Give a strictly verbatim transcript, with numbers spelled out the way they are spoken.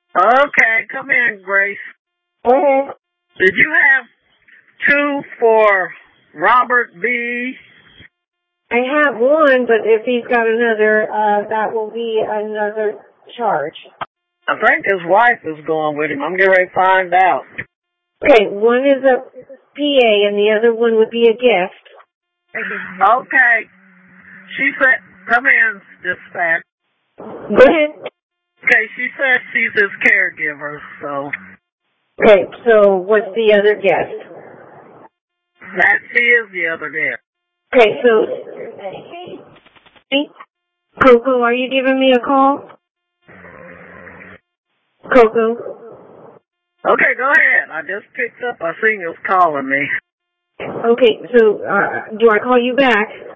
Okay, come in, Grace. Uh-huh. Did you have two for Robert B? I have one, but if he's got another, uh, that will be another charge. I think his wife is going with him. I'm getting ready to find out. Okay, one is a P A and the other one would be a gift. Okay. She said, come in, dispatch. Go ahead. Okay, she says she's his caregiver, so. Okay, so what's the other gift? That she is the other gift. Okay, so, hey, Coco, are you giving me a call? Coco? Okay, go ahead. I just picked up. I seen you was calling me. Okay, so, uh, do I call you back?